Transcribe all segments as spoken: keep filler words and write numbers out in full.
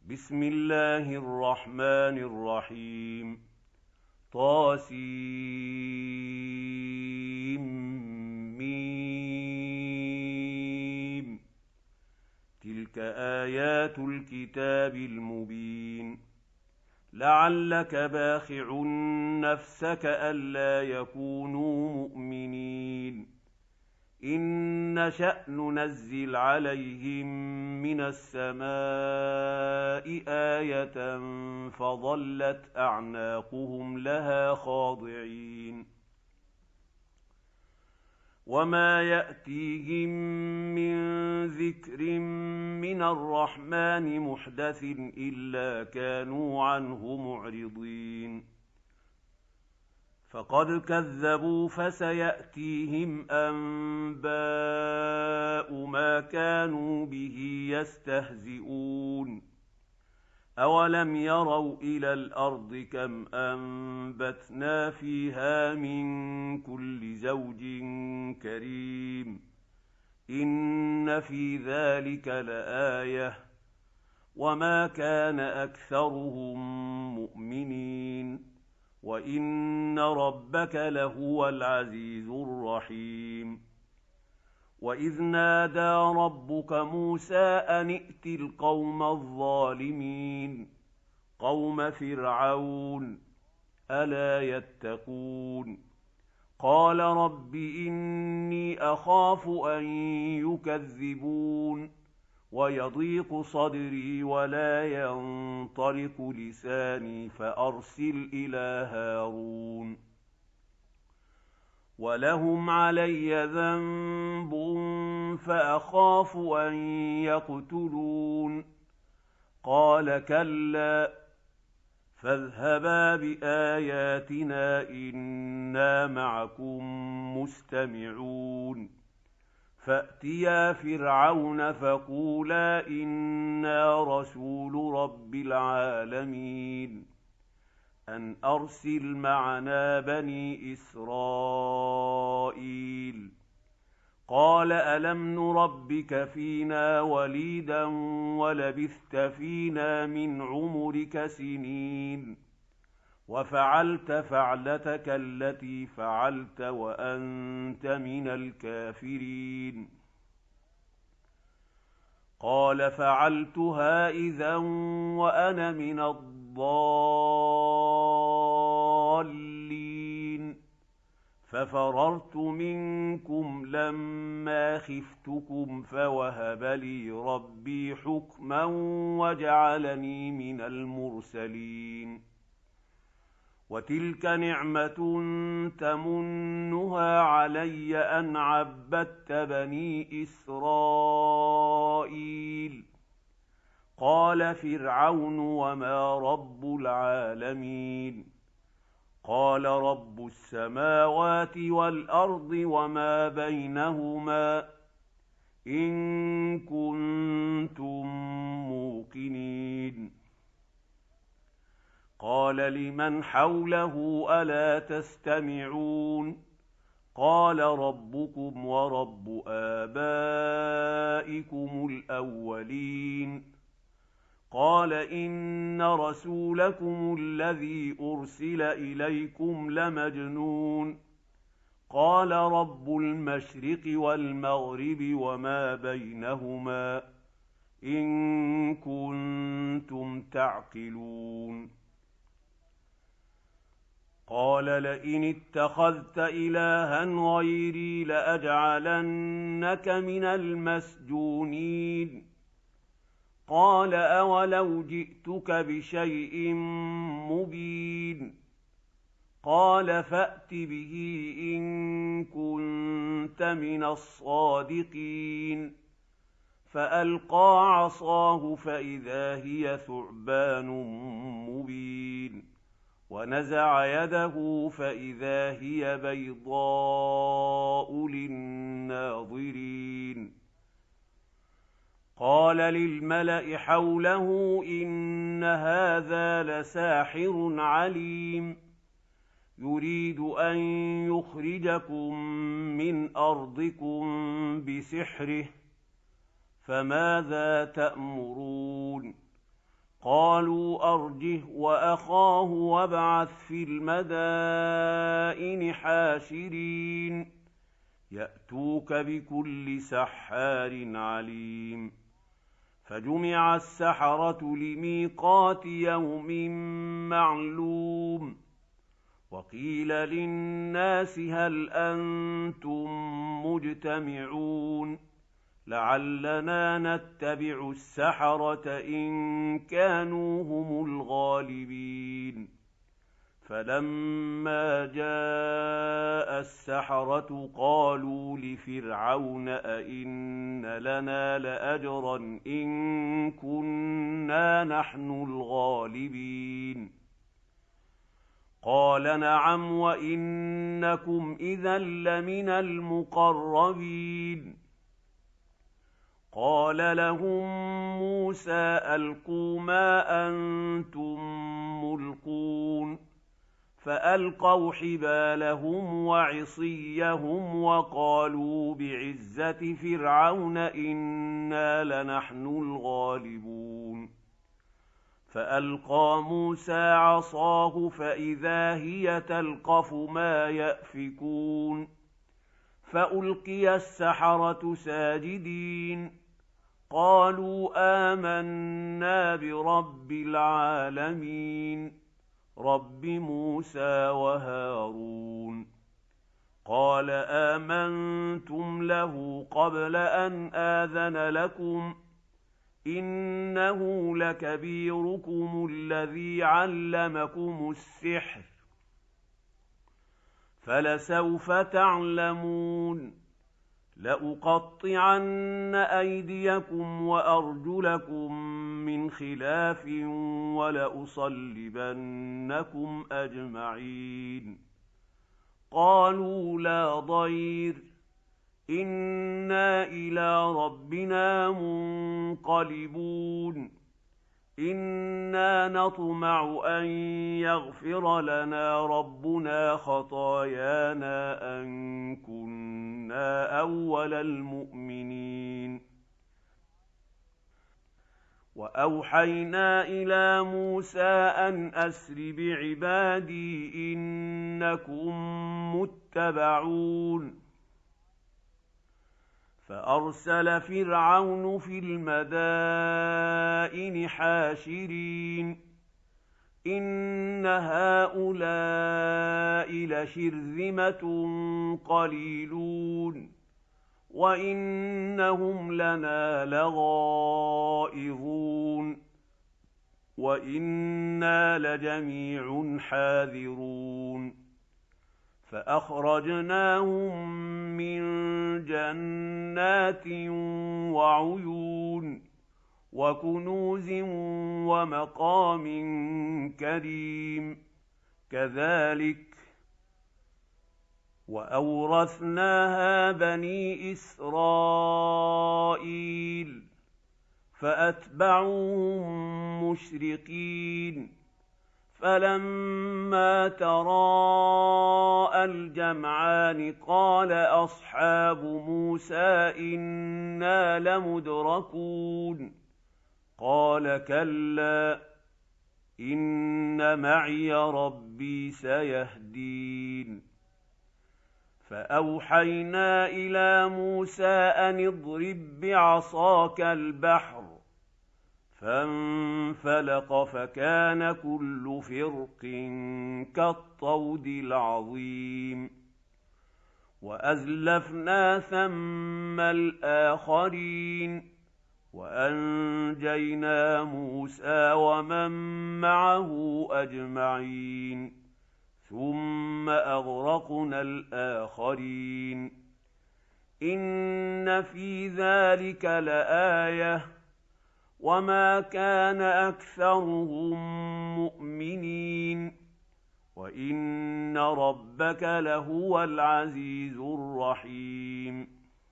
بسم الله الرحمن الرحيم. طاسيم. تلك آيات الكتاب المبين. لعلك باخع نفسك ألا يكونوا مؤمنين. إن نشأ ننزل عليهم من السماء آية فظلت أعناقهم لها خاضعين. وما يأتيهم من ذكر من الرحمن محدث إلا كانوا عنه معرضين. فقد كذبوا فسيأتيهم أنباء ما كانوا به يستهزئون. أولم يروا إلى الأرض كم أنبتنا فيها من كل زوج كريم. إن في ذلك لآية وما كان أكثرهم مؤمنين وإن ربك لهو العزيز الرحيم. وإذ نادى ربك موسى أن ائت القوم الظالمين قوم فرعون ألا يتقون. قال رب إني أخاف أن يكذبون ويضيق صدري ولا ينطلق لساني فأرسل إلى هارون. ولهم علي ذنب فأخاف أن يقتلون. قال كلا فاذهبا بآياتنا إنا معكم مستمعون. فأتيا فرعون فقولا إنا رسول رب العالمين أن أرسل معنا بني إسرائيل. قال ألم نربك فينا وليدا ولبثت فينا من عمرك سنين وفعلت فعلتك التي فعلت وأنت من الكافرين. قال فعلتها إذا وأنا من الضالين ففررت منكم لما خفتكم فوهب لي ربي حكما وجعلني من المرسلين. وتلك نعمة تمنها علي أن عبدت بني إسرائيل. قال فرعون وما رب العالمين. قال رب السماوات والأرض وما بينهما إن كنتم موقنين. قال لمن حوله ألا تستمعون. قال ربكم ورب آبائكم الأولين. قال إن رسولكم الذي أرسل إليكم لمجنون. قال رب المشرق والمغرب وما بينهما إن كنتم تعقلون. قال لئن اتخذت إلها غيري لأجعلنك من المسجونين. قال أولو جئتك بشيء مبين. قال فأت به إن كنت من الصادقين. فألقى عصاه فإذا هي ثعبان مبين ونزع يده فإذا هي بيضاء للناظرين. قال للملأ حوله إن هذا لساحر عليم يريد أن يخرجكم من أرضكم بسحره فماذا تأمرون؟ قالوا أرجه وأخاه وابعث في المدائن حاشرين يأتوك بكل سحار عليم. فجمع السحرة لميقات يوم معلوم. وقيل للناس هل أنتم مجتمعون لعلنا نتبع السحرة إن كانوا هم الغالبين. فلما جاء السحرة قالوا لفرعون أئن لنا لأجرا إن كنا نحن الغالبين. قال نعم وإنكم إذا لمن المقربين. قال لهم موسى ألقوا ما أنتم ملقون. فألقوا حبالهم وعصيهم وقالوا بعزة فرعون إنا لنحن الغالبون. فألقى موسى عصاه فإذا هي تلقف ما يأفكون. فألقي السحرة ساجدين قالوا آمنا برب العالمين رب موسى وهارون. قال آمنتم له قبل أن آذن لكم إنه لكبيركم الذي علمكم السحر فلسوف تعلمون لأقطعن أيديكم وأرجلكم من خلاف ولأصلبنكم أجمعين. قالوا لا ضير إنا إلى ربنا منقلبون إنا نطمع أن يغفر لنا ربنا خطايانا أن كنا أول المؤمنين. وأوحينا إلى موسى أن أسر بعبادي إنكم متبعون. فأرسل فرعون في المدائن حاشرين إن هؤلاء لشرذمة قليلون وإنهم لنا لغائظون وإنا لجميع حاذرون. فأخرجناهم من جنات وعيون وكنوز ومقام كريم كذلك وأورثناها بني إسرائيل فأتبعوهم مشرقين. فلما تراءى الجمعان قال أصحاب موسى إنا لمدركون قال كلا إن معي ربي سيهدين. فأوحينا إلى موسى أن اضرب بعصاك البحر فانفلق فكان كل فرق كالطود العظيم. وأزلفنا ثم الآخرين وأنجينا موسى ومن معه أجمعين ثم أغرقنا الآخرين. إن في ذلك لآية وما كان أكثرهم مؤمنين وإن ربك لهو العزيز الرحيم.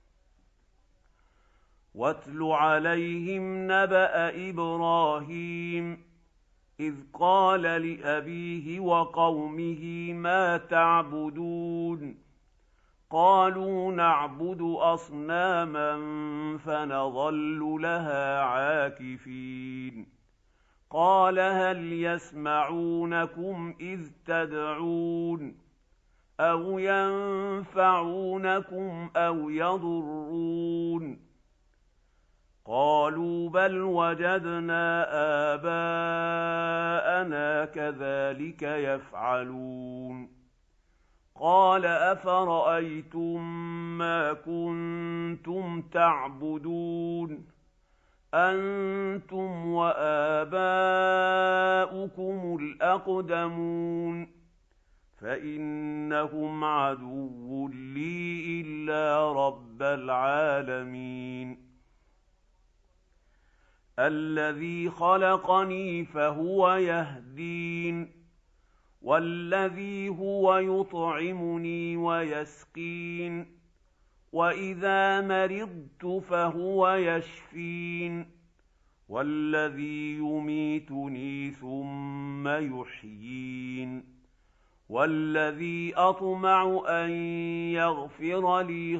واتل عليهم نبأ إبراهيم إذ قال لأبيه وقومه ما تعبدون قالوا نعبد أصناما فنظل لها عاكفين قال هل يسمعونكم إذ تدعون أو ينفعونكم أو يضرون قالوا بل وجدنا آباءنا كذلك يفعلون قال أفرأيتم ما كنتم تعبدون أنتم وآباؤكم الأقدمون فإنهم عدو لي إلا رب العالمين الذي خلقني فهو يهدين والذي هو يطعمني ويسقين وإذا مرضت فهو يشفين والذي يميتني ثم يحيين والذي أطمع أن يغفر لي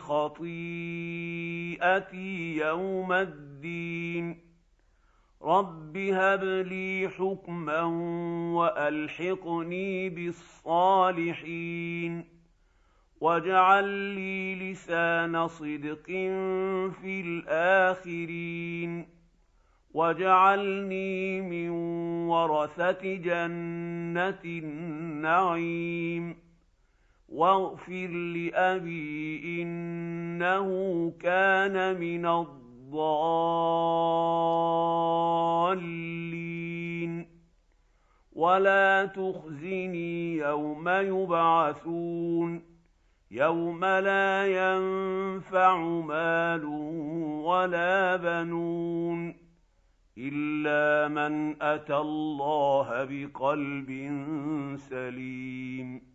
خطيئتي يوم الدين رب هب لي حكما وألحقني بالصالحين واجعل لي لسان صدق في الآخرين واجعلني من ورثة جنة النعيم واغفر لأبي إنه كان من الضالين ولا تخزني يوم يبعثون يوم لا ينفع مال ولا بنون إلا من أتى الله بقلب سليم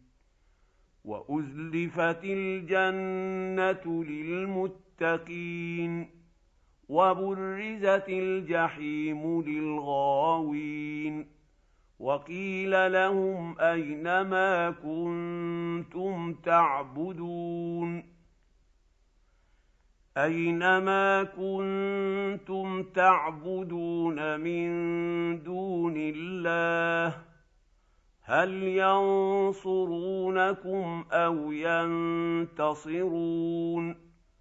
وأزلفت الجنة للمتقين وبرزت الجحيم للغاوين وقيل لهم أين ما كنتم تعبدون أينما كنتم تعبدون من دون الله هل ينصرونكم أو ينتصرون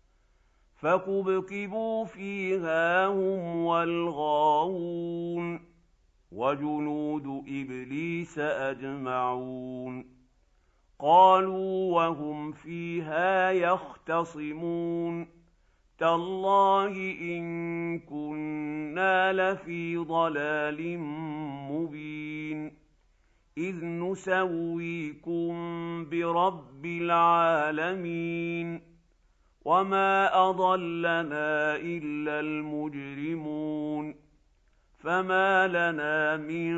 فكبكبوا فيها هم والغاوون وجنود إبليس أجمعون قالوا وهم فيها يختصمون تالله إن كنا لفي ضلال مبين إذ نسويكم برب العالمين وما أضلنا إلا المجرمون فما لنا من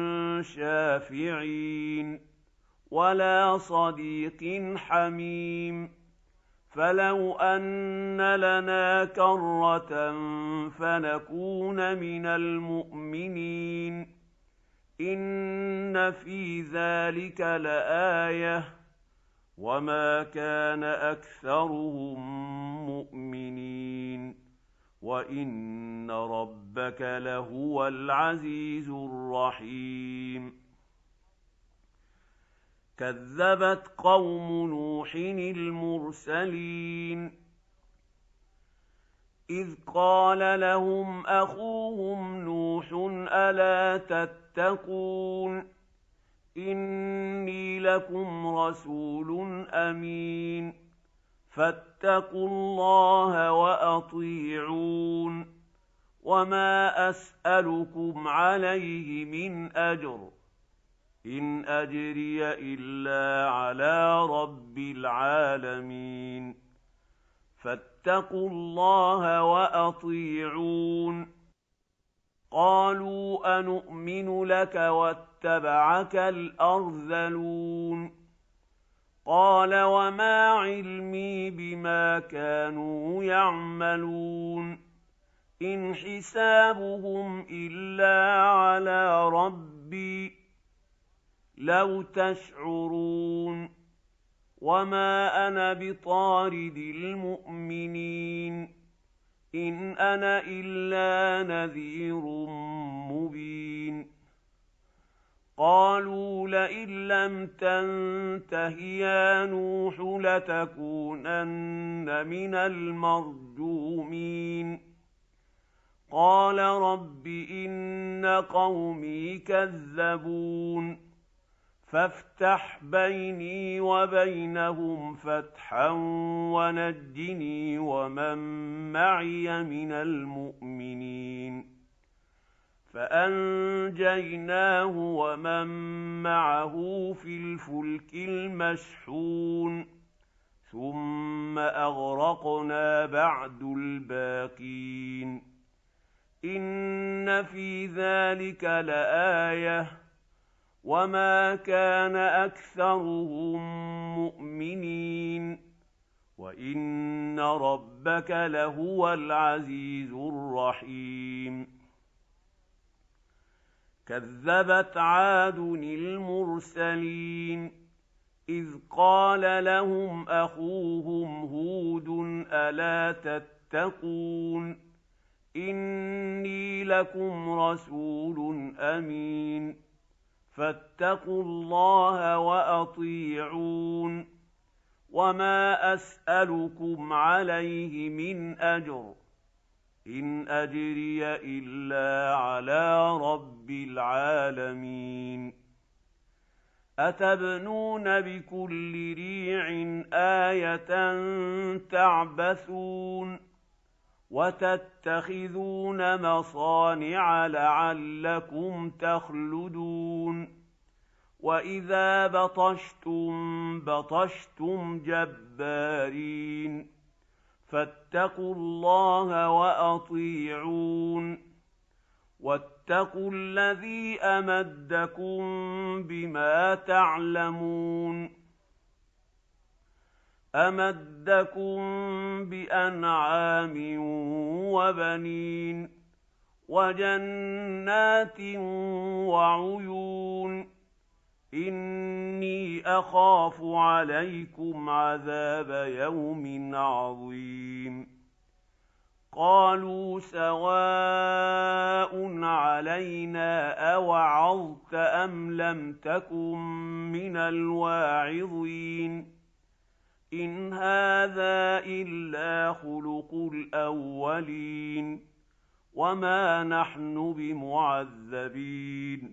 شافعين ولا صديق حميم فلو أن لنا كرة فنكون من المؤمنين إن في ذلك لآية وما كان أكثرهم مؤمنين وإن ربك لهو العزيز الرحيم كذبت قوم نوح المرسلين إذ قال لهم أخوهم نوح ألا تتقون إني لكم رسول أمين فاتقوا الله وأطيعون وما أسألكم عليه من أجر إن أجري إلا على رب العالمين فاتقوا الله وأطيعون قالوا أنؤمن لك واتبعك الأرذلون قال وما علمي بما كانوا يعملون إن حسابهم إلا على ربي لو تشعرون وما أنا بطارد المؤمنين إن أنا إلا نذير مبين لئن لم تنته يا نوح لتكونن من المرجومين قال رب إن قومي كذبون فافتح بيني وبينهم فتحا ونجني ومن معي من المؤمنين فأنجيناه ومن معه في الفلك المشحون ثم أغرقنا بعد الباقين إن في ذلك لآية وما كان أكثرهم مؤمنين وإن ربك لهو العزيز الرحيم كذبت عاد المرسلين إذ قال لهم أخوهم هود ألا تتقون إني لكم رسول أمين فاتقوا الله وأطيعون وما أسألكم عليه من أجر إن أجري إلا على رب العالمين أتبنون بكل ريع آية تعبثون وتتخذون مصانع لعلكم تخلدون وإذا بطشتم بطشتم جبارين فاتقوا الله وأطيعون واتقوا الذي أمدكم بما تعلمون أمدكم بأنعام وبنين وجنات وعيون إني أخاف عليكم عذاب يوم عظيم قالوا سواء علينا أوعظت أم لم تكن من الواعظين إن هذا إلا خلق الأولين وما نحن بمعذبين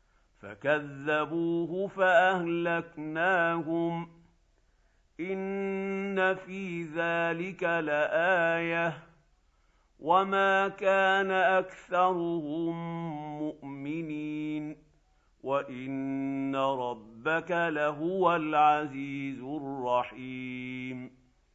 فكذبوه فأهلكناهم إن في ذلك لآية وما كان أكثرهم مؤمنين وإن ربك لهو العزيز الرحيم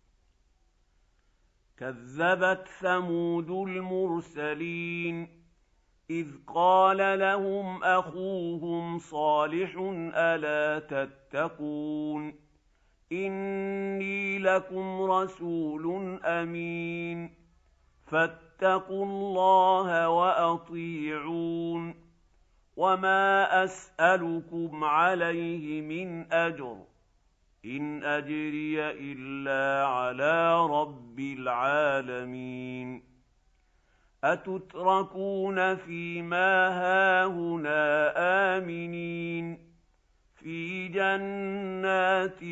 كذبت ثمود المرسلين إذ قال لهم أخوهم صالح ألا تتقون إني لكم رسول أمين فاتقوا الله وأطيعون وما أسألكم عليه من أجر إن أجري إلا على رب العالمين أتتركون فيما هاهنا آمنين في جنات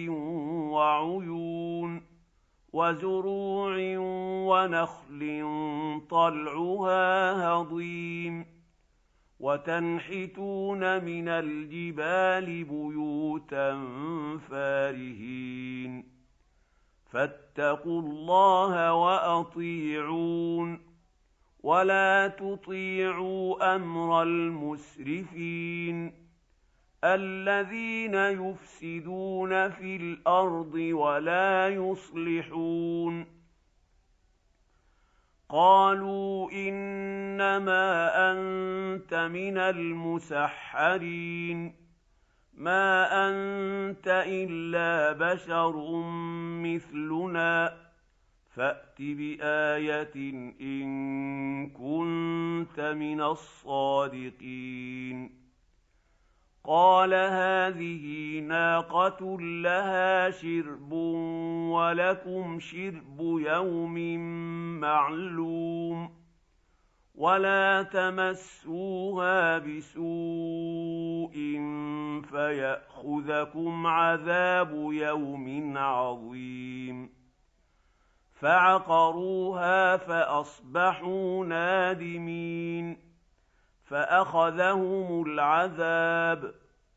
وعيون وزروع ونخل طلعها هضيم وتنحتون من الجبال بيوتا فارهين فاتقوا الله وأطيعون ولا تطيعوا أمر المسرفين الذين يفسدون في الأرض ولا يصلحون قالوا إنما أنت من المسحرين ما أنت إلا بشر مثلنا فأت بآية إن كنت من الصادقين قال هذه ناقة لها شرب ولكم شرب يوم معلوم ولا تمسوها بسوء فيأخذكم عذاب يوم عظيم فعقروها فأصبحوا نادمين فأخذهم العذاب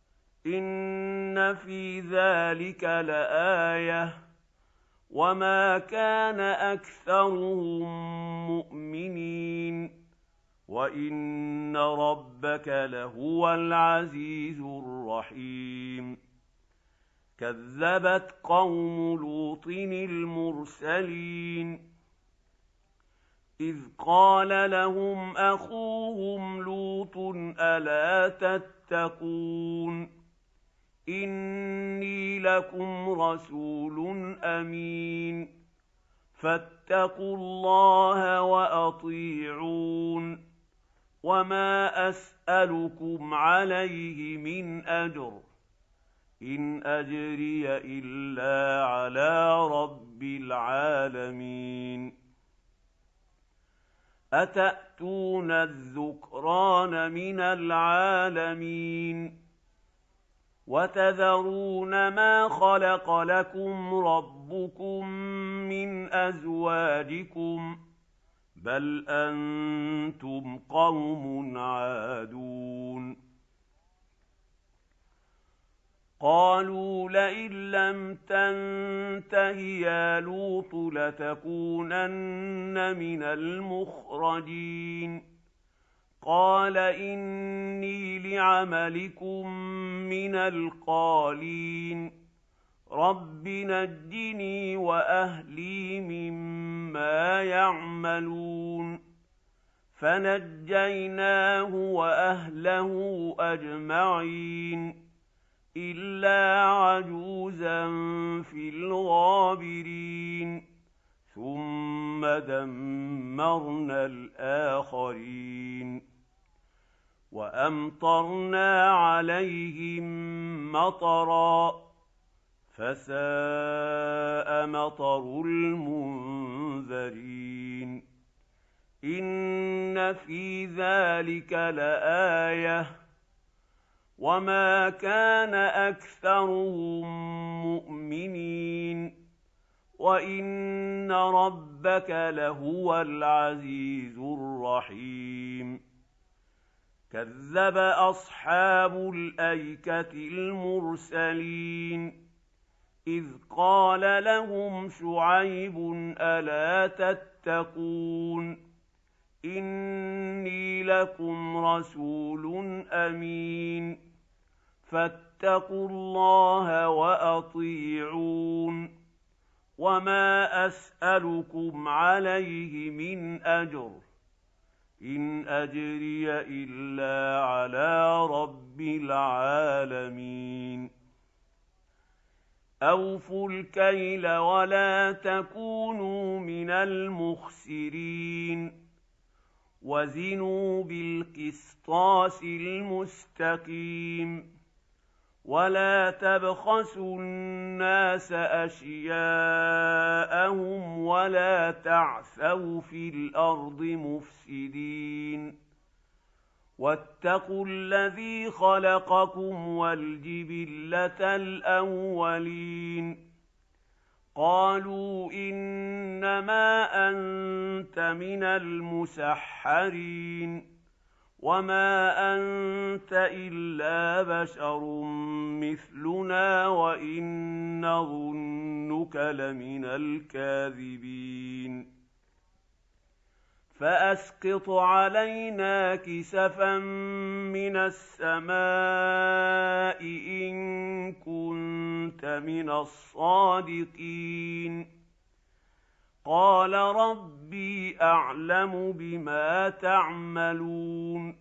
إن في ذلك لآية وما كان أكثرهم مؤمنين وإن ربك لهو العزيز الرحيم كذبت قوم لوط المرسلين إذ قال لهم أخوهم لوط ألا تتقون إني لكم رسول أمين فاتقوا الله وأطيعون وما أسألكم عليه من أجر إن أجري إلا على رب العالمين أتأتون الذكران من العالمين وتذرون ما خلق لكم ربكم من أزواجكم بل أنتم قوم عادون قالوا لئن لم تنته يا لوط لتكونن من المخرجين قال إني لعملكم من القالين رب نجني وأهلي مما يعملون فنجيناه وأهله أجمعين إلا عجوزا في الغابرين ثم دمرنا الآخرين وأمطرنا عليهم مطرا فساء مطر المنذرين إن في ذلك لآية وما كان أكثرهم مؤمنين وإن ربك لهو العزيز الرحيم كذب أصحاب الأيكة المرسلين إذ قال لهم شعيب ألا تتقون إني لكم رسول أمين فاتقوا الله وأطيعون وما أسألكم عليه من أجر إن أجري إلا على رب العالمين أوفوا الكيل ولا تكونوا من المخسرين وزنوا بالقسطاس المستقيم ولا تبخسوا الناس أشياءهم ولا تعثوا في الأرض مفسدين واتقوا الذي خلقكم والجبلة الأولين قالوا إنما أنت من المسحرين وما أنت إلا بشر مثلنا وإن نظنك لمن الكاذبين فأسقط علينا كسفا من السماء إن كنت من الصادقين قال ربي أعلم بما تعملون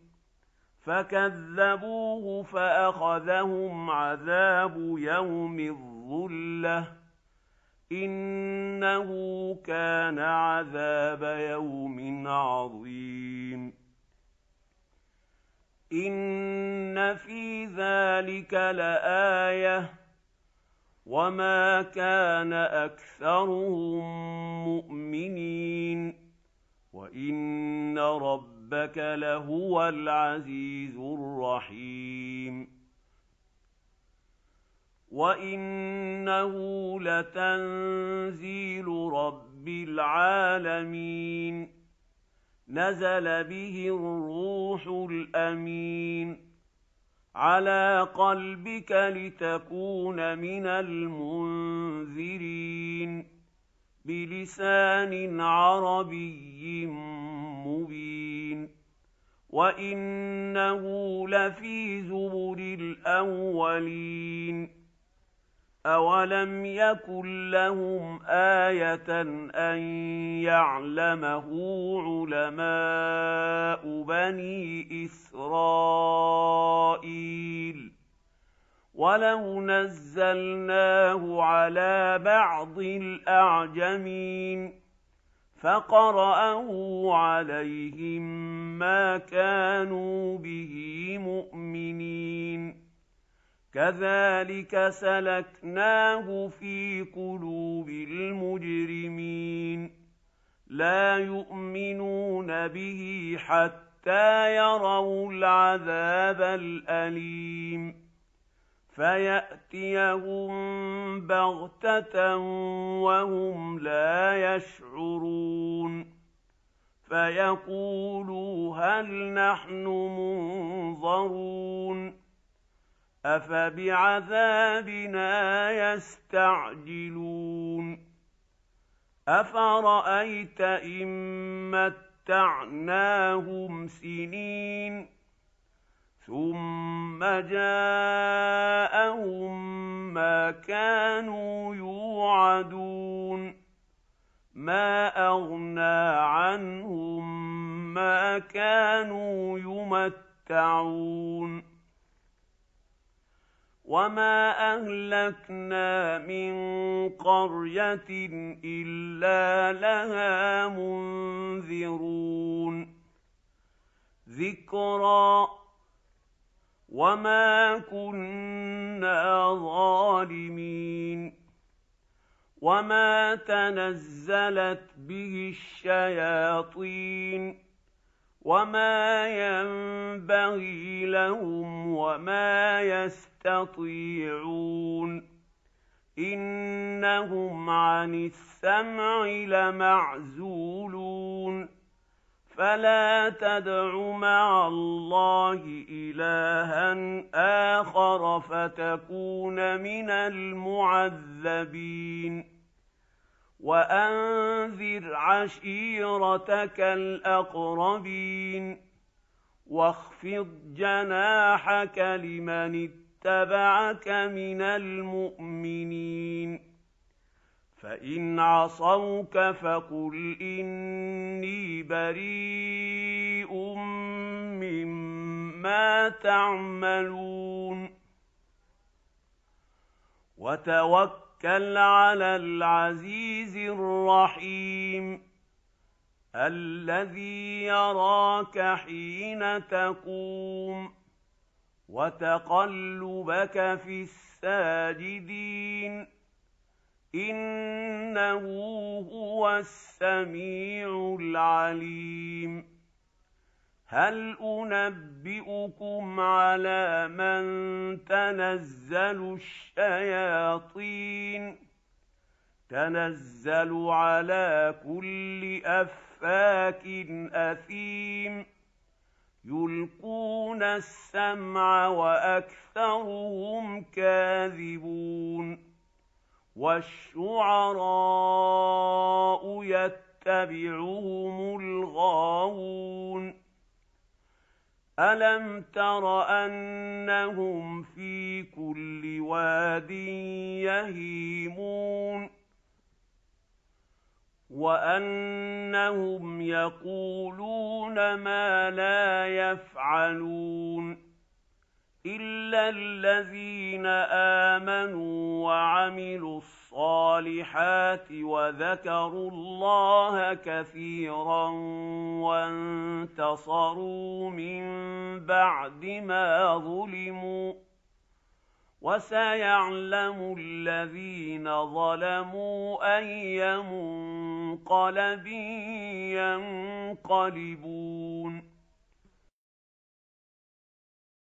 فكذبوه فأخذهم عذاب يوم الظلة إنه كان عذاب يوم عظيم إن في ذلك لآية وما كان أكثرهم مؤمنين وإن ربك لهو العزيز الرحيم وَإِنَّهُ لَتَنزِيلُ رَبِّ الْعَالَمِينَ نَزَلَ بِهِ الرُّوحُ الْأَمِينُ عَلَىٰ قَلْبِكَ لِتَكُونَ مِنَ الْمُنذِرِينَ بِلِسَانٍ عَرَبِيٍّ مُّبِينٍ وَإِنَّهُ لَفِي زُبُرِ الْأَوَّلِينَ أَوَلَمْ يَكُن لَّهُمْ آيَةً أَن يَعْلَمَهُ عُلَمَاءُ بَنِي إِسْرَائِيلَ وَلَوْ نَزَّلْنَاهُ عَلَىٰ بَعْضِ الْأَعْجَمِينَ فَقَرَأَهُ عَلَيْهِم مَّا كَانُوا بِهِ مُؤْمِنِينَ كَذَٰلِكَ سَلَكْنَاهُ فِي قُلُوبِ الْمُجْرِمِينَ لَا يُؤْمِنُونَ بِهِ حَتَّىٰ يَرَوُا الْعَذَابَ الْأَلِيمَ فَيَأْتِيَهُم بَغْتَةً وَهُمْ لَا يَشْعُرُونَ فَيَقُولُوا هَلْ نَحْنُ مُنظَرُونَ أَفَبِعَذَابِنَا يَسْتَعْجِلُونَ أَفَرَأَيْتَ إِن مَّتَّعْنَاهُمْ سِنِينَ ثُمَّ جَاءَهُم مَّا كَانُوا يُوعَدُونَ مَا أَغْنَىٰ عَنْهُم مَّا كَانُوا يُمَتَّعُونَ وَمَا أَهْلَكْنَا مِن قَرْيَةٍ إِلَّا لَهَا مُنذِرُونَ ذِكْرَىٰ وَمَا كُنَّا ظَالِمِينَ وَمَا تَنَزَّلَتْ بِهِ الشَّيَاطِينُ وَمَا يَنبَغِي لَهُمْ وَمَا يَسْتَطِيعُونَ إِنَّهُمْ عَنِ السَّمْعِ لَمَعْزُولُونَ فَلَا تَدْعُ مَعَ اللَّهِ إِلَٰهًا آخَرَ فَتَكُونَ مِنَ الْمُعَذَّبِينَ وَأَنذِرْ عَشِيرَتَكَ الْأَقْرَبِينَ وَاخْفِضْ جَنَاحَكَ لِمَنِ اتَّبَعَكَ مِنَ الْمُؤْمِنِينَ فَإِنْ عَصَوْكَ فَقُلْ إِنِّي بَرِيءٌ مِّمَّا تَعْمَلُونَ وَتَوَكَّلْ عَلَى الْعَزِيزِ الرَّحِيمِ الَّذِي يَرَاكَ حِينَ تَقُومُ وَتَقَلُّبَكَ فِي السَّاجِدِينَ إِنَّهُ هُوَ السَّمِيعُ الْعَلِيمُ هَلْ أُنَبِّئُكُمْ عَلَىٰ مَن تَنَزَّلُ الشَّيَاطِينُ تَنَزَّلُ عَلَىٰ كُلِّ أَفَّاكٍ أَثِيمٍ يُلْقُونَ السَّمْعَ وَأَكْثَرُهُمْ كَاذِبُونَ وَالشُّعَرَاءُ يَتَّبِعُهُمُ الْغَاوُونَ أَلَمْ تَرَ أَنَّهُمْ فِي كُلِّ وَادٍ يَهِيمُونَ وَأَنَّهُمْ يَقُولُونَ مَا لَا يَفْعَلُونَ إِلَّا الَّذِينَ آمَنُوا وَعَمِلُوا الصَّالِحَاتِ وَذَكَرُوا اللَّهَ كَثِيرًا وَانتَصَرُوا مِن بَعْدِ مَا ظُلِمُوا وَسَيَعْلَمُ الَّذِينَ ظَلَمُوا أَيَّ مُنقَلَبٍ يَنقَلِبُونَ